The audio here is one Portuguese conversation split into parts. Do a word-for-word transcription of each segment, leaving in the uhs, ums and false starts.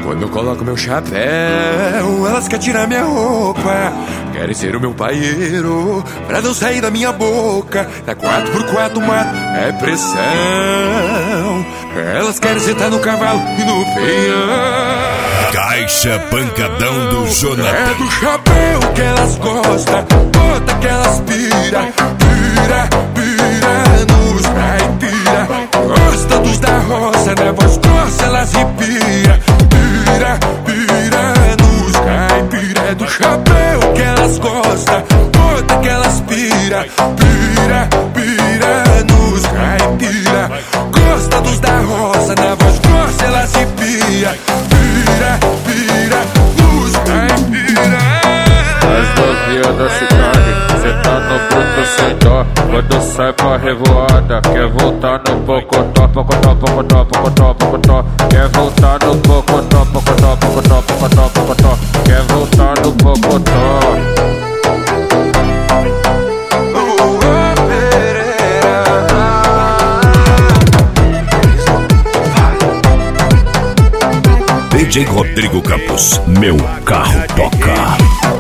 Quando eu coloco meu chapéu, elas querem tirar minha roupa, querem ser o meu paieiro pra não sair da minha boca. Na quatro por quatro mato é pressão. Elas querem sentar no cavalo e no peão. Caixa Pancadão do Jonathan. É do chapéu que elas gostam, bota que elas pira, pira, pira nos caipira. Gosta dos da roça, na voz grossa elas empira, pira, pira nos caipira. É do chapéu que elas gostam, bota que elas pira, pira, pira nos caipira. Gosta dos da roça, na voz grossa elas empira, pira, pira nos caipira. As novinhas da cidade, cê tá no bruto sem dó. Quando sai pra revoada, quer voltar no pocotó, pocotó, pocotó, pocotó, pocotó. Quer voltar no pocotó, pocotó, pocotó, pocotó, pocotó. Quer voltar no pocotó. D J Rodrigo Campos, meu carro toca.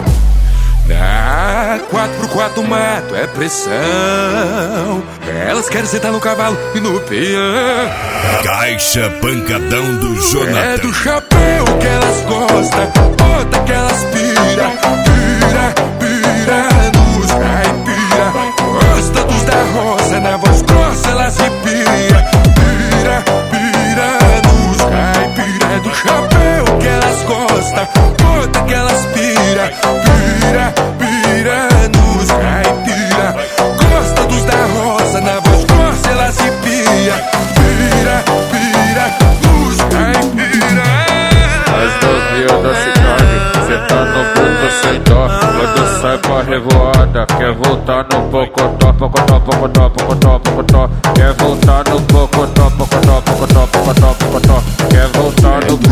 Na quatro por quatro mato é pressão. Elas querem sentar no cavalo e no peão. Caixa Pancadão do Jonathan. É do chapéu que elas gostam, bota que elas pira, pira, pira nos caipira. Gosta dos da roça, na voz grossa elas empira, pira, pira nos caipira. É do chapéu que elas gostam, bota que elas pira, pira, pira nos caipira. Gosta dos da roça, na voz grossa elas empira, pira, pira nos caipira. As novinhas da cidade, cê tá no bruto sem dó. Quando sai pra revoada, quer voltar no pocotó, pocotó, pocotó, pocotó, pocotó. Quer voltar no pocotó, pocotó, pocotó, pocotó, pocotó. Quer voltar no